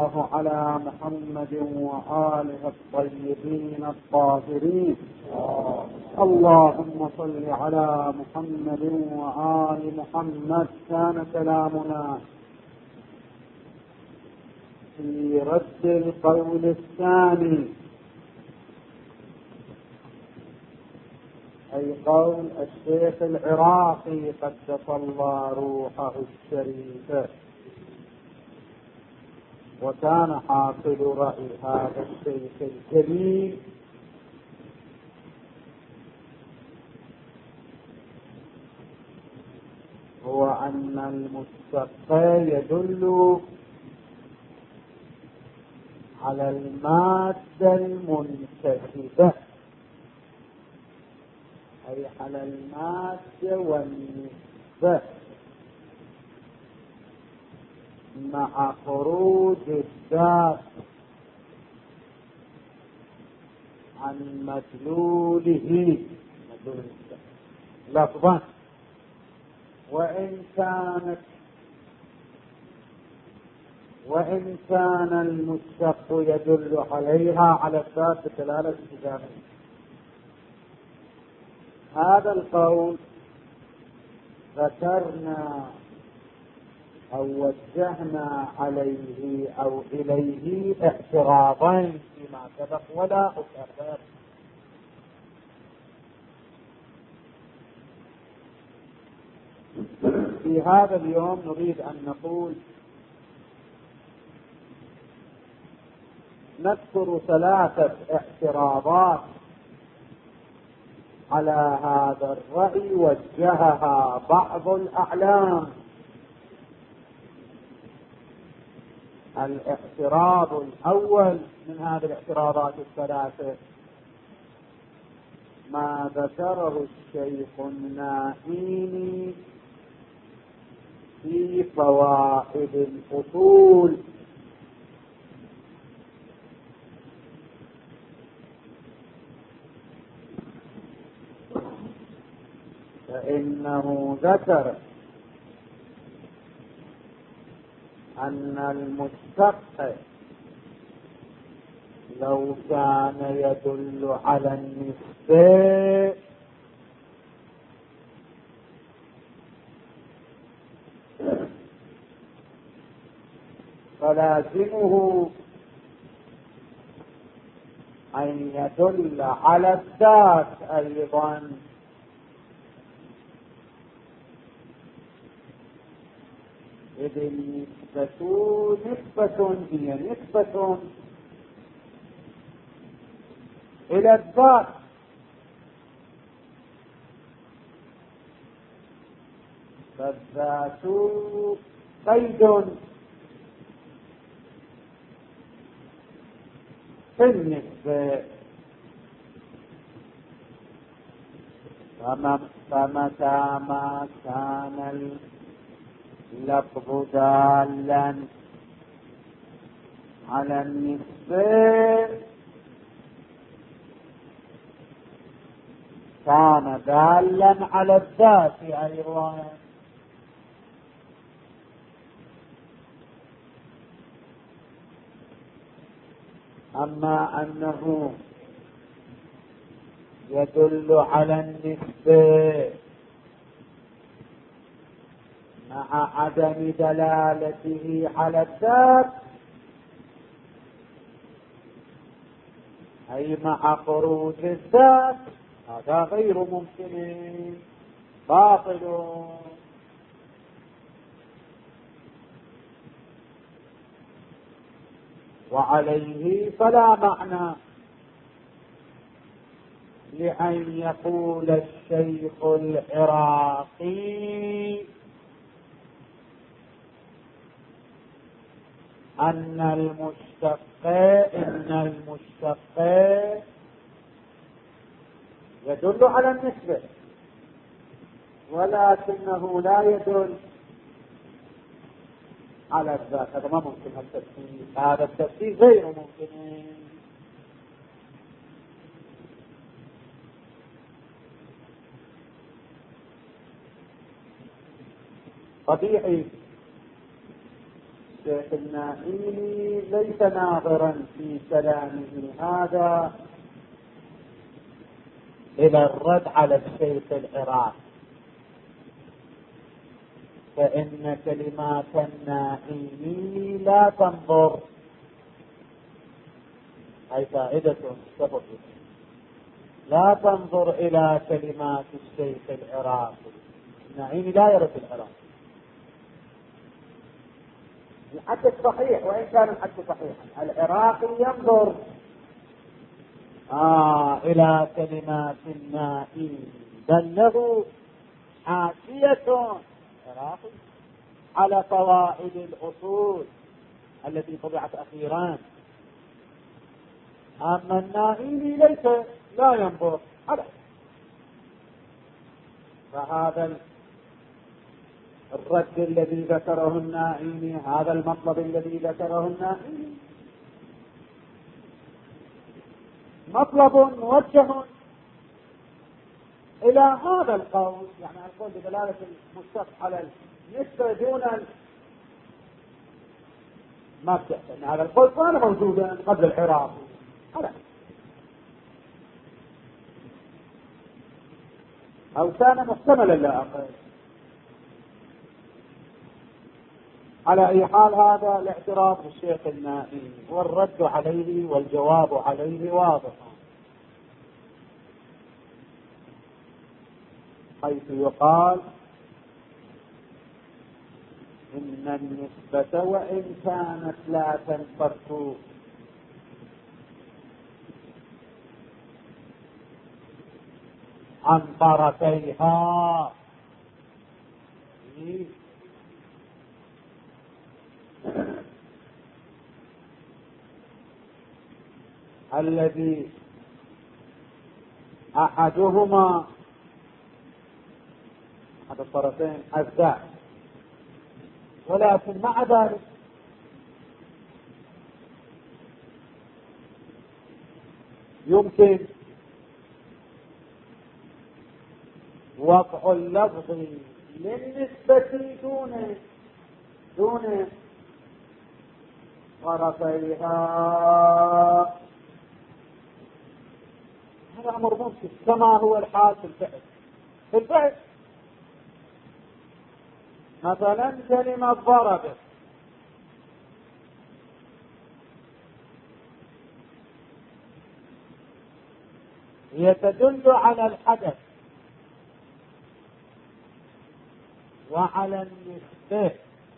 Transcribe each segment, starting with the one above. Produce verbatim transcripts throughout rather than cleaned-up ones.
الله على محمد وآله الطيبين الطاهرين. اللهم صل على محمد وآل محمد. كان كلامنا في رد القول الثاني، أي قول الشيخ العراقي قدس الله روحه الشريفة. وكان حاصل رأي هذا الشيخ الكريم هو أن المستقى يدل على المادة المنتسبة، أي على المادة والنسبة، مع خروج الذات عن مدلوله لفظا، وإن كانت وإن كان المشتق يدل عليها على الذات بدلالة التزامية. هذا القول ذكرنا أو وجهنا عليه أو إليه اعتراضين فيما سبق ولا أكرر. في هذا اليوم نريد أن نقول نذكر ثلاثة اعتراضات على هذا الرأي وجهها بعض الأعلام. الاعتراض الأول من هذه الاعتراضات الثلاثة ما ذكره الشيخ النائيني في فوائد الأصول، فإنه ذكر أن المشتق لو كان يدل على النسبة فلازمه أن يدل على الذات أيضا، إذ النسبة نسبة هي نسبة إلى الذات، فالذات قيد في النسبة، فمتى ما كان اللفظ دالا على النسبة كان دالا على الذات أيضا. أما أنه يدل على النسبة مع عدم دلالته على الذات، أي مع خروج الذات، هذا غير ممكن، باطل. وعليه فلا معنى لأن يقول الشيخ العراقي أن المشتق إن المشتق يدل على النسبة ولكنه لا يدل على الذات. هذا ما ممكن التفسير، هذا التفسير غير ممكن. طبيعي الشيخ النائيني ليس ناظرا في كلامه هذا إلى الرد على الشيخ العراقي، فإن كلمات النائي لا تنظر، أي فائدة سبب لا تنظر إلى كلمات الشيخ العراقي. النائي لا يرد العراقي، الحديث صحيح وإن كان الحديث صحيحا، العراقي ينظر آه إلى كلمات النائي، بل له حاشية عراقي على فوائد الأصول التي طبعت أخيرا. أما النائي ليس لا ينظر على، فهذا الرد الذي ذكره النائي، هذا المطلب الذي ذكره النائي مطلب موجه إلى هذا القول، يعني القول بدلالة المشتق على النسبة دون المبدأ، أن هذا القول كان موجودا قبل العراقي أو كان محتملا لا أقل. على أي حال هذا الاعتراف بالشيخ النائي والرد عليه والجواب عليه واضح، حيث يقال إن النسبة وإن كانت لا تنفك عن طرفيها، الذي أحدهما أحد الطرفين الذات، ولكن مع ذلك يمكن وضع اللفظ للنسبة دون دون طرفيها. هذا أمر ممكن كما هو الحال في الفعل. في الفعل مثلا كلمة ضرب هي تدل على الحدث وعلى النسبة،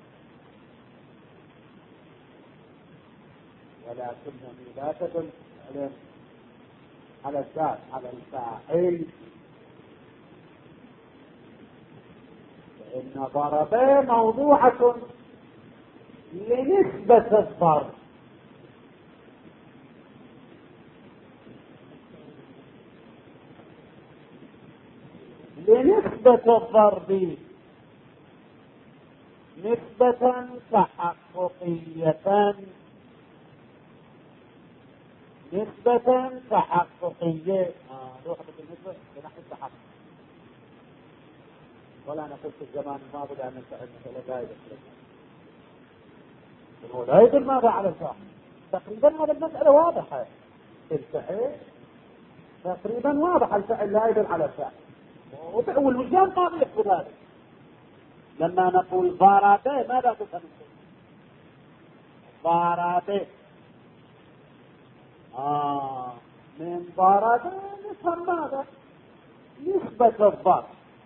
ولكنني لا تدل على الذات على الفاعل، فإن ضربة موضوعة لنسبة الضرب، لنسبة الضرب نسبة تحققية، نسبة تحققية روحة النسبة بنحو التحقق، ولا نقول في الزمان الماضي لأن الفعل مثلا لا يدل، هو لا يدل ماذا على الفعل. تقريبا هذا المسألة واضحة، الفعل تقريبا واضح، الفعل لا يدل على الفعل، والوجدان قابل بذلك. لما نقول ضربة ماذا تفهم؟ ضربة آه من ضربة نفهم ماذا؟ نسبة الضرب.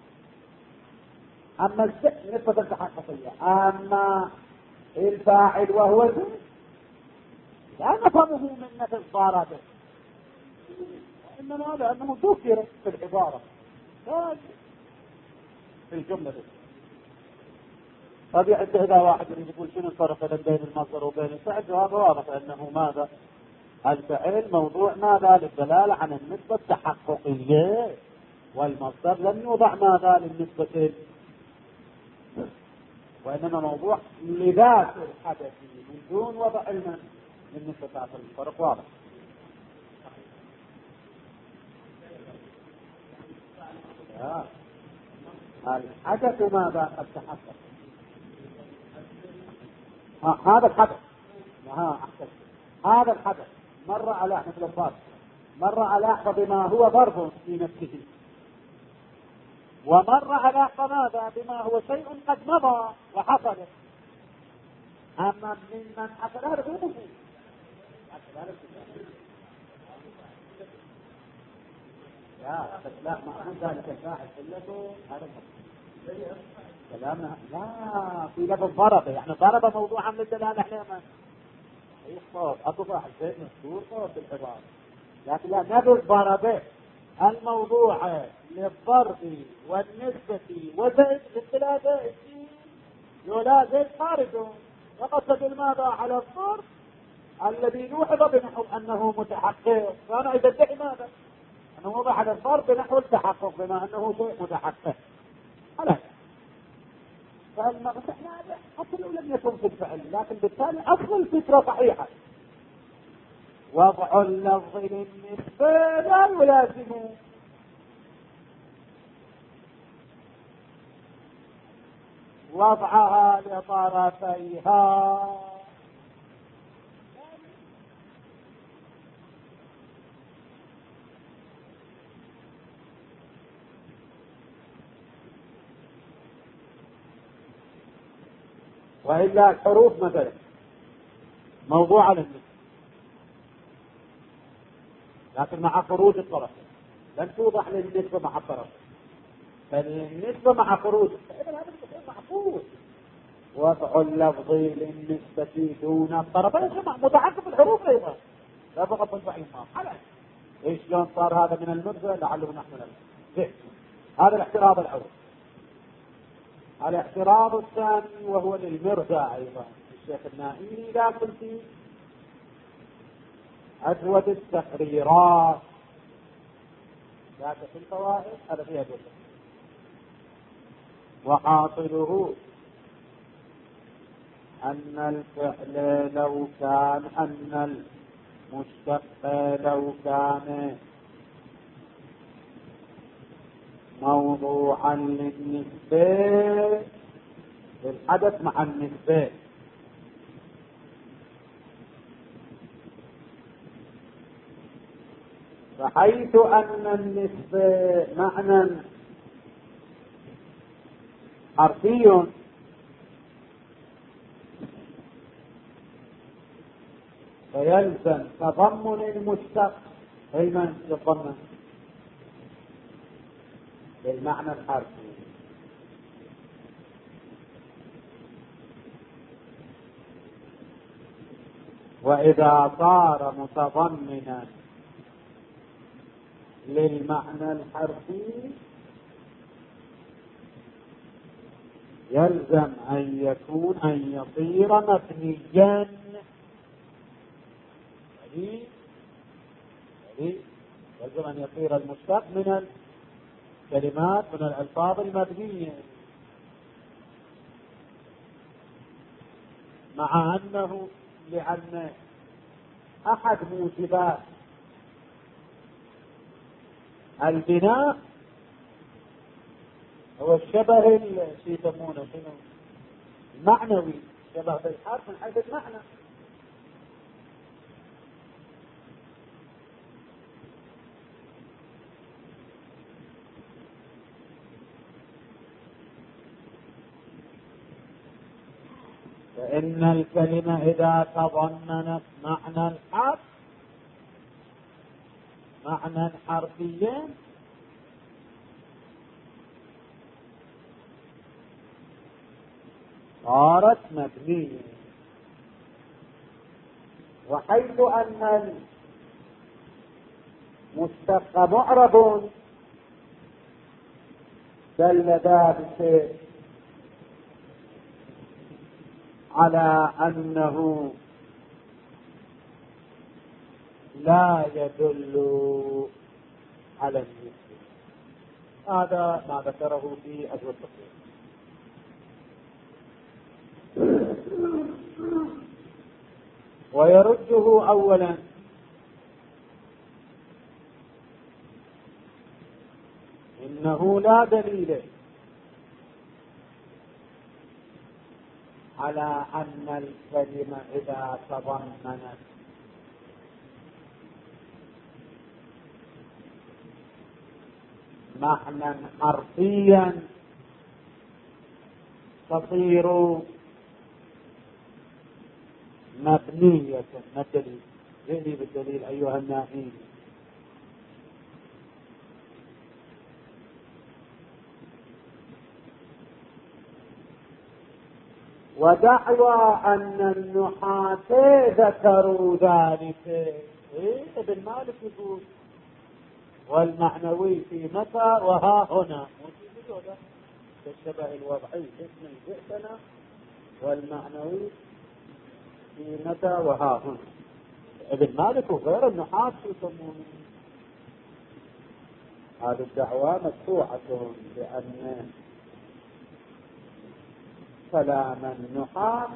أما الفعل نسبة التحققية، أما الفاعل وهو زيد لا نفهمه من نفس ضربة، وإنما لأنه ذكر في العبارة في الجملة دي. طبيعي هذا واحد يقول شنو الفرق بين المصدر وبين الفعل، وهذا واضح أنه ماذا؟ الفعل موضوع ماذا؟ للدلالة عن النسبة التحققية، والمصدر لم يوضع ماذا؟ للنسبة، وإنما موضوع لذات الحدث من دون وضع المن للنسبة التحققية. الفرق واضح. الحدث ماذا؟ قد تحقق، هذا الحدث ها أحسن. هذا الحدث مر على مثل الضرب، مر على بما هو ضرب في نفسه، ومر على ماذا بما هو شيء قد مضى وحصل. أما ممن حصل هذا هو مفيد. لا لا ما عن ذلك الفاعل علته هذا كلامنا لا في لفظ ضرب، يعني ضرب موضوعا للدلالة عليه اي صوت اكو فاعل شيء مذكور صوت بالعبارة، لكن لا نقول ضربه الموضوع للضرب والنسبة وزيد للثلاثة يولا زيد خارج، وقصد الماذا على الضرب الذي يوحظ بنحو انه متحقق، فانا اذا ادعي ماذا انه وضع على الضرب بنحو التحقق بما انه شيء متحقق. هلا فالمقصد هذا حتى لو لم يكن في الفعل، لكن بالتالي اصل الفكره صحيحه. وضع اللفظ للنسبه لا يلازم وضعها لطرفيها، وإلا الحروف مثلا موضوعة للنسبة لكن مع خروج الطرف لن توضح للنسبة مع الطرف، فالنسبة مع خروج هذا محفوظ. وضع اللفظ للنسبة دون الطرف متعقب الحروف أيضا لا فقط تنفع الماء. ايش لون صار هذا من المرجع لعله نحن نعلم. هذا الاعتراض الأول. الاعتراض الثاني وهو للمرجع أيضا الشيخ النائي، لكن في أجود التقريرات لكن في الفوائد هذا فيها جزء. وحاصله أن الفعل لو كان أن المشتق لو كان موضوعا للنسبة للحدث مع النسبة، فحيث أن النسبة معنى حرفي فيلزم تضمن المشتق دائما يضمن بالمعنى الحرفي. وإذا صار متضمنا للمعنى الحرفي يلزم أن يكون أن يصير مبنيا، يعني يلزم أن يصير المشتق من الكلمات من الألفاظ المبنية، مع أنه لأن أحد موجبات البناء هو الشبه اللي يسمونه شنو المعنوي، شبه بالحرف من حيث المعنى. فإن الكلمة إذا تضمنت معنى الحرف معنى حرفيا صارت مبنية، وحيث أن المشتق معرب دل ذلك على أنه لا يدل على النسبة. هذا ما ذكره في أجوبة التقرير. ويرده أولا إنه لا دليل على أن الكلمة إذا تضمنت معنى حرفيا تصير مبنية. ما الدليل؟ جئني بالدليل أيها النائين. ودعوى أن النحاة ذكروا ذلك. إيه ابن مالك يقول والمعنوي في متى وها هنا، الشبه الوضعي اسم جئتنا والمعنوي في متى وها هنا. ابن مالك وغير النحاة يسمون هذه الدعوة مدفوعة لأن كلام النحاة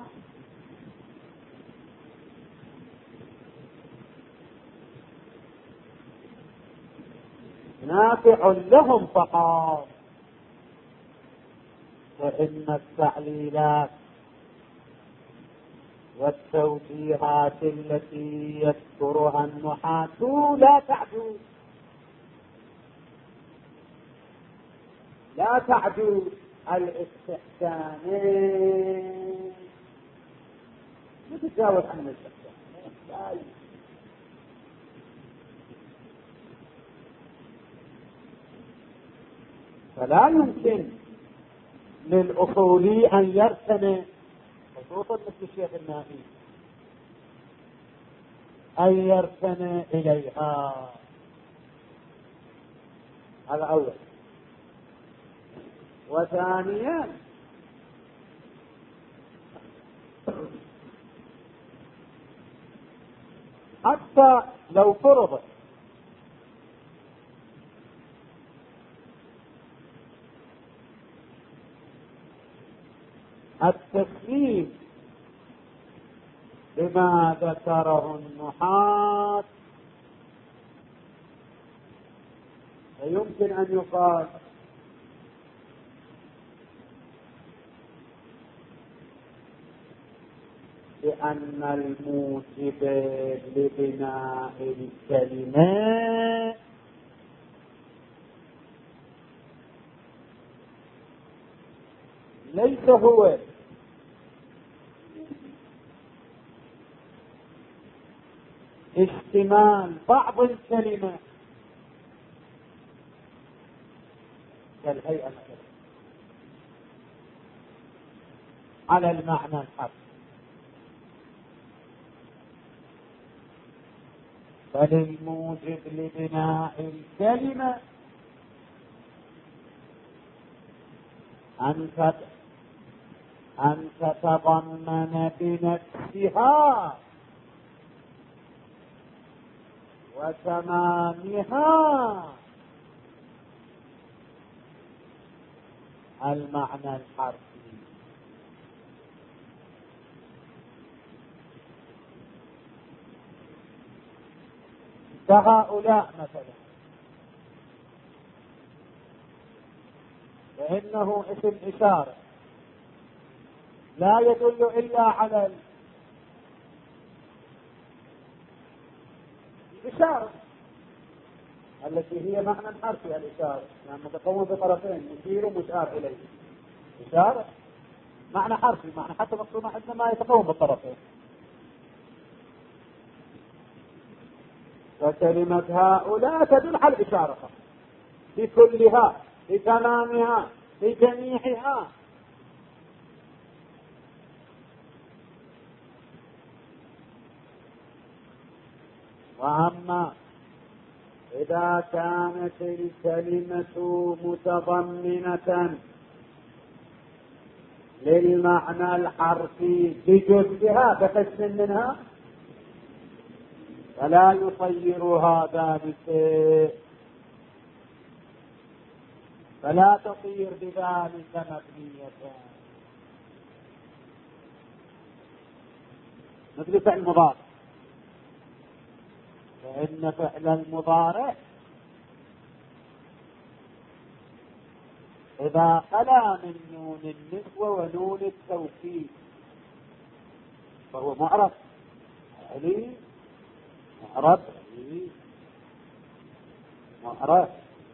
نافع لهم فقط، وإن التعليلات والتوجيهات التي يذكرها النحاة لا تعدو لا تعدو الاستحسانين، يتجاوز عن الاستحسان. فلا يمكن للأصولي أن يرسم، خصوصا مثل الشيخ النائي، أن يرسم إليها. هذا أول. وثانيا حتى لو فرض التسليم بما ذكره النحاة، فيمكن أن يقال بأن الموجب لبناء الكلمة ليس هو اشتمال بعض الكلمة كالهيئة مثلا على المعنى الحرفي، بل الموجب لبناء الكلمة أن أن تتضمن بنفسها وتمامها المعنى الحرفي. فهؤلاء مثلا فإنه اسم إشارة لا يدل إلا على الإشارة التي هي معنى حرفي. الإشارة يعني متكون بطرفين، مشير ومشار إليه. إشارة معنى حرفي، معنى حتى مقصودنا عندنا ما يتكون بالطرفين. وكلمة هؤلاء تدل على الإشارة في كلها، في تمامها، في جميعها. وأما إذا كانت الكلمة متضمنة للمعنى الحرفي بجزئها بقسم منها فلا يصيرها ذلك، فلا تصير بذلك مبنية. مثل فعل المضارع، فإن فعل المضارع إذا خلا من نون النسوة ونون التوكيد فهو معرب علي، معرب علي، معرب،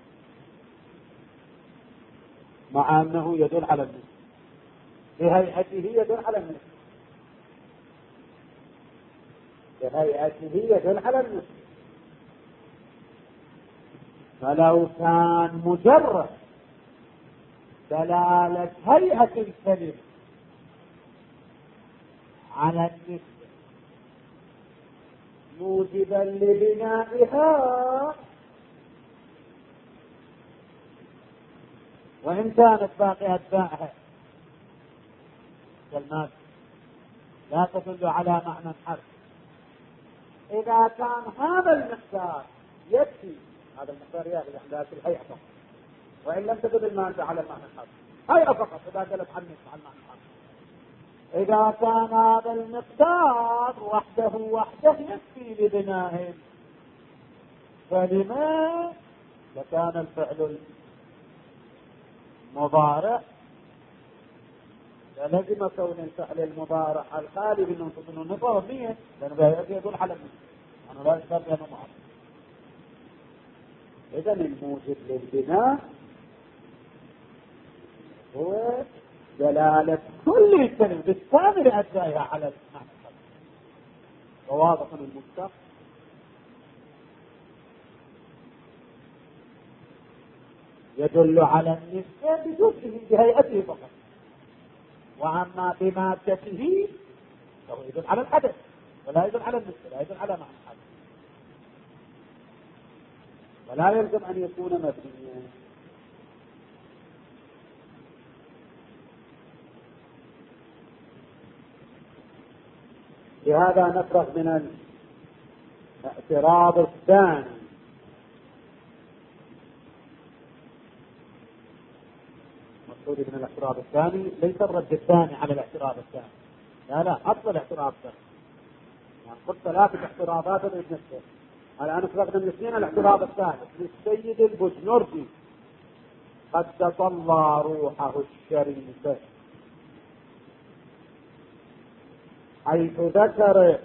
مع أنه يدل على النسب بهيئته، يدل على النسب بهيئته يدل على النسب. فلو كان مجرد دلالة هيئة الكلمة على النسبة موجبا لبنائها وإن كانت باقي أتباعها كالمادة لا تدل على معنى الحرف، إذا كان هذا المقدار يكفي، هذا المقدار يأخذ عند الهيئة فقط، وإن لم تدل المادة على معنى الحرف، هيئة فقط إذا دلت عن عن معنى الحرف، إذا كان هذا المقدار وحده وحده يكفي لبناء كلمة لكان الفعل المضارع لازم كون الفعل المضارع الخالي من النصب والنية، لأنه يدل على النصب، أنا لا يشترط أنه معرب. إذا الموجب للبناء هو دلالة كل الكلمة بالكامل أجزائها على المعنى الحرفي. وواضح المشتق يدل على النسبة بجزئه بهيئته فقط، وأما بمادته فهو يدل على الحدث ولا يدل على النسبة، لا يدل على معنى الحدث، ولا يلزم أن يكون مبنيا. لهذا نفرغ من الاعتراض الثاني. مقصود من الاعتراض الثاني ليس الرد الثاني على الاعتراض الثاني، لا لا، أصل الاعتراض الثاني. يعني قلت ثلاثة اعتراضات للنسبة، الآن فرغنا من اثنين. الاعتراض الثالث للسيد البجنردي قدس الله روحه الشريفة، حيث ذكر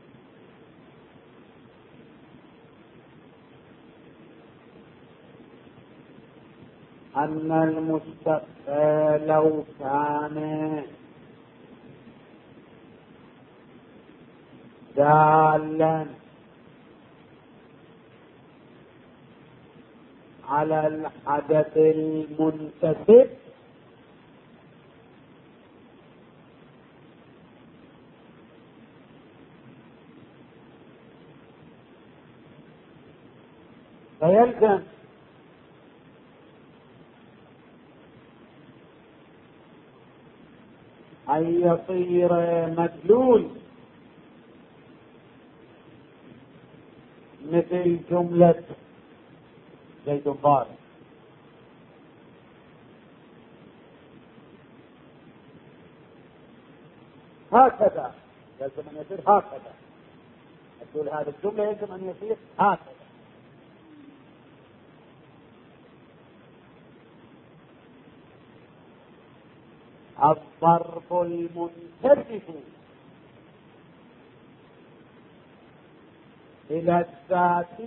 أن المشتق لو كان دالا على الحدث المنتسب فيلزم أن يصير مدلول مثل جملة زيد ضارب، هكذا يلزم أن يصير هكذا، تقول هذه الجملة يلزم أن يصير هكذا. الظرف المنتسب إلى الذات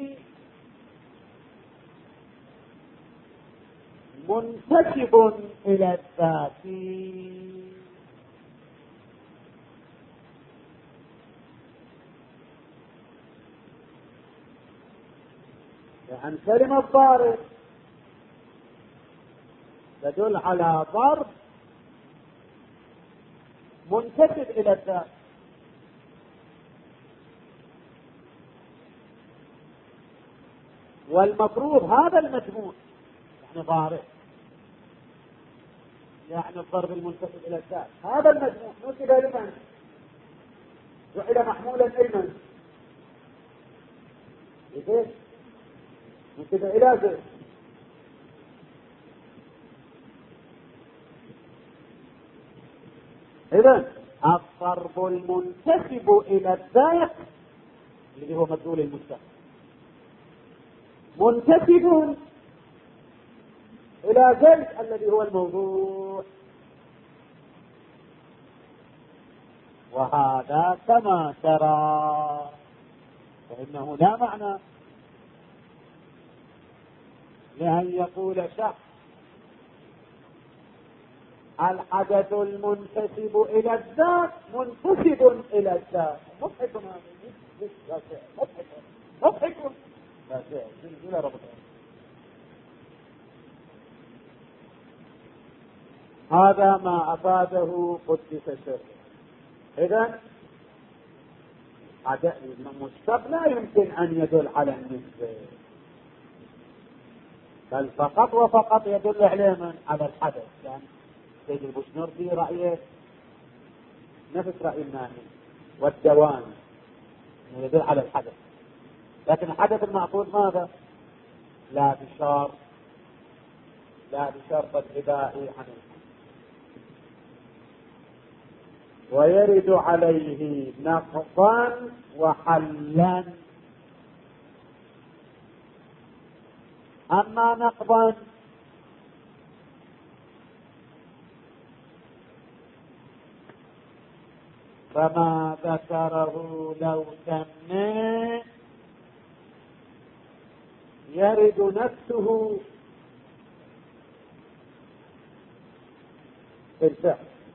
منتسب إلى الذات، يعني كلمة ضارب تدل على ضرب منتسب إلى الذات، والمفروض هذا المجموع يعني ضارب، يعني الضرب المنتسب إلى الذات، هذا المجموع نسب لمن؟ جعل محمولا لمن؟ لزيد، نسب إلى زيد. إذن الضرب المنتسب إلى الذات الذي هو مدلول المستقبل منتسب إلى زيد الذي هو الموضوع، وهذا كما ترى، فإنه لا معنى لأن يقول شخص الحدث المنتسب إلى الذات منتسب إلى الذات. مضحك مضحك مضحك هذا ما أفاده قدس سره. إذن المشتق لا يمكن أن يدل على النسبة، بل فقط وفقط يدل عليه من على الحدث. يعني سيد البشنورتي رأيه نفس رأي الناهي والدوام يدل على الحدث، لكن الحدث المعقول ماذا؟ لا بشرط لا بشرط الإباء عن الحدث. ويرد عليه نقضا وحلا. أما نقضا فما ذكره لو سمى يرد نفسه في الفعل،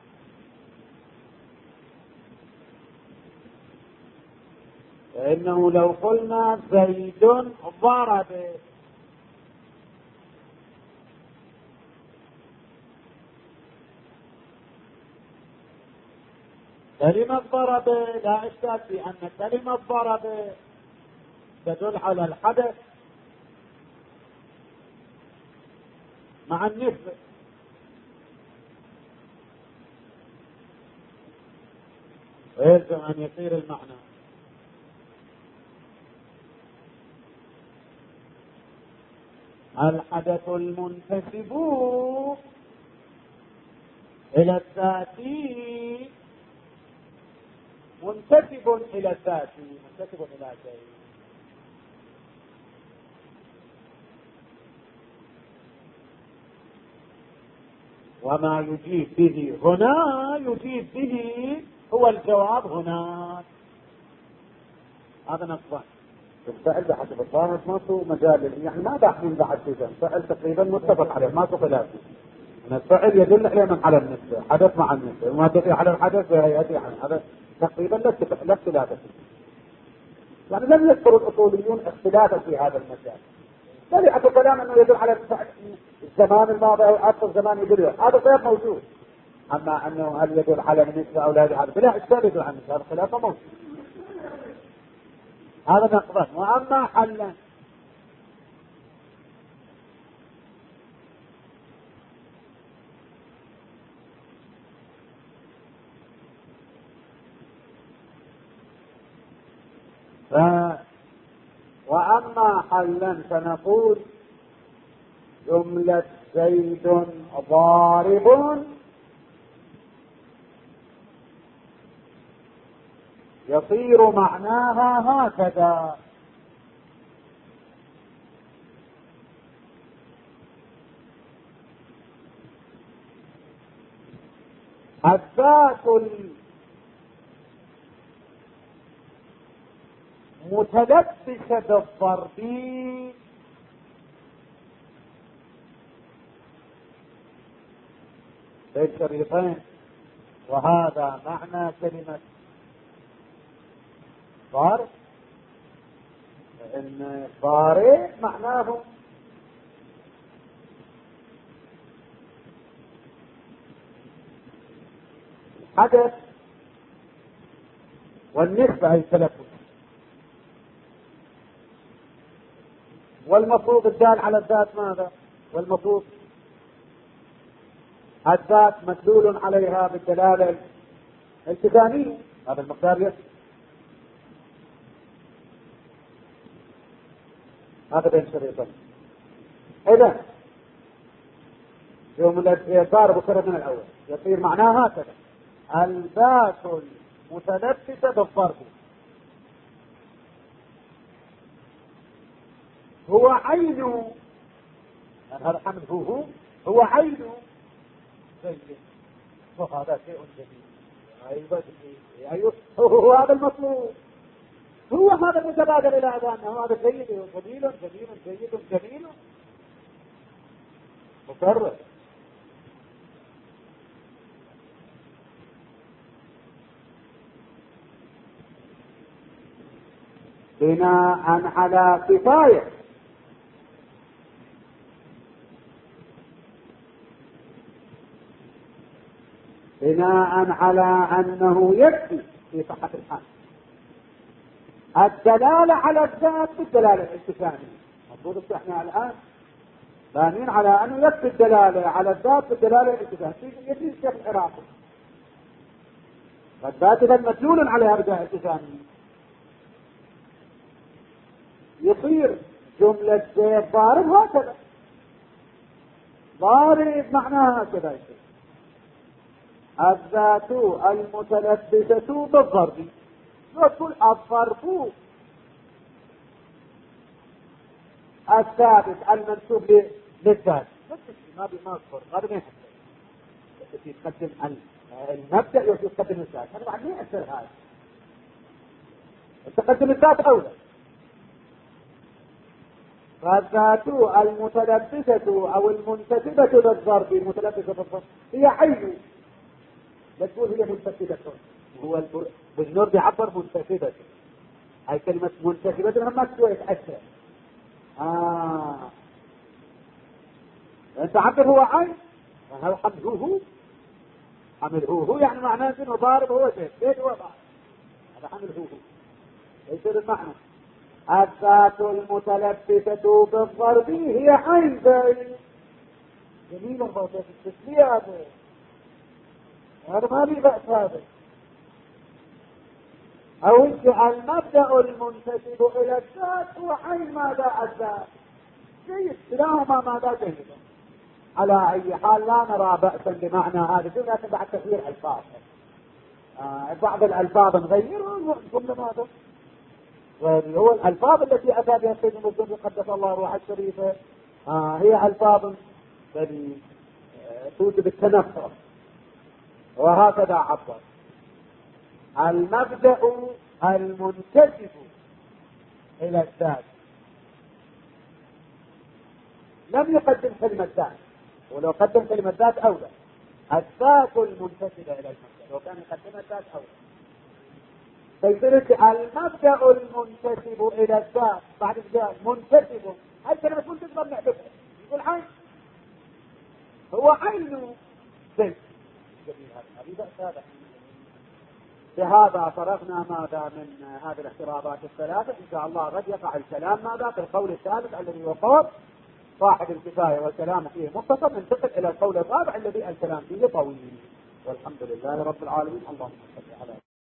فإنه لو قلنا زيد ضرب كلمة ضرب لا إشكال في أن كلمة ضرب تدل على الحدث مع النسبة، ويلزم أن يصير المعنى الحدث المنتسب إلى الذات منتسب إلى الذات منتسب إلى شيء. وما يجيب به هنا يجيب به هو الجواب هناك. هذا نصبح الفعل بحسب الظاهر ما سوى مجال، يعني ما بحثين بعد كذا الفعل تقريبا متفق عليه ما سوى خلاف. الفعل يدل عليه من على النسبة، حدث مع النسبة، وما تدل على الحدث بهيئته عن هذا تقريبا لا اختلاف فيه. يعني لم يذكر الأصوليون اختلافا في هذا المجال. طبيعة الكلام انه يدل على الزمان الماضي او عطف الزمان يدل، هذا غير موجود. اما انه هل يدل على النسبة او لا يدل، بلا اشكال يدل على النسبة، هذا خلاف موجود. هذا نقضا. واما حلا ف... واما حلا فنقول جملة زيد ضارب يصير معناها هكذا: الذات المتلبسة بالضرب في الشريطين. وهذا معنى كلمة ضرب، فإن ضارب معناه حدث والنسبة أي التلبس، والمفروض الدال على الذات ماذا؟ والمفروض الذات مدلول عليها بالدلالة الالتزامية، هذا المقدار يسر. هذا بين شريطين. إذا جملة ضارب وصرف من الأول يصير معناها هكذا: الذات المتلبسة بالضرب هو عينه، يعني هذا حمد هو هو هو عينه زيد، وهذا شيء جديد. أيوة أيوة هو هذا المطلوب، هو هذا المتبادل إلى أذاننا، هذا جيد جميل جميل جيد جميل مكرر. بناء على كفاية، بناء على أنه يكفي في صحة الحال الدلالة على الذات بالدلالة الالتزامية. المفروض احنا الآن بانين على أنه يكفي الدلالة على الذات بالدلالة الالتزامية. يجي الشيخ العراقي فالذات إذا مدلول عليها بدلالة التزامية يصير جملة زيد ضارب هكذا، ضارب معناها هكذا يصير الذات المتلبسة بالضرب، يقول الضرب الثابت المنسوب للذات ما ما أصبر هذا ما يحصل يتقدم المبدأ يتقدم الذات، هذا بعد ما يأثر هذا تقدم الذات أولى. فالذات المتلبسة أو المنتسبة للضرب، المتلبسة بالضرب هي عين، لا تقول هي منتسبة، هو بالنور بيعبر منتسبة، هاي كلمة منتسبة لما تسوي يتأثر. آه أنت عبر هو عين، هذا حمل هو هو حمل هو هو يعني معناه إنه ضارب هو شيء ليش هو ضارب، هذا حمل هو هو يصير المعنى الذات المتلبسة بالضرب هي عين باين. جميل الله التسلية هذا هذا ما لي بأس هذا. أو المبدأ المنتسب إلى الذات هو عين ماذا الذات جيد، كلاهما ماذا جيدا. على أي حال لا نرى بأسا بمعنى هذا، لكن بعد تغيير ألفاظ آه بعض الألفاظ نغيرها كل ماذا هو الألفاظ التي أتى بها السيد المسلم قدس الله روحه الشريفة آه هي ألفاظ توجب التنفر، وهكذا عبر المبدأ المنتسب إلى الذات، لم يقدم كلمة ذات، ولو قدم كلمة ذات أولى. الذات المنتسبة إلى المبدأ لو كان يقدم الذات أولى. فيصير المبدأ المنتسب إلى الذات بعد الذات منتسب، هل كلمة منتسبة بنعرفها يقول عين، هو عين زيت جميل هذا هذا. بهذا فرغنا ماذا من هذه الاحترابات الثلاثة. إن شاء الله قد يقع الكلام ماذا في القول الثالث الذي هو قول صاحب الكفاية والكلام فيه مختصر، ننتقل إلى القول الرابع الذي الكلام فيه طويل. والحمد لله رب العالمين. اللهم صل على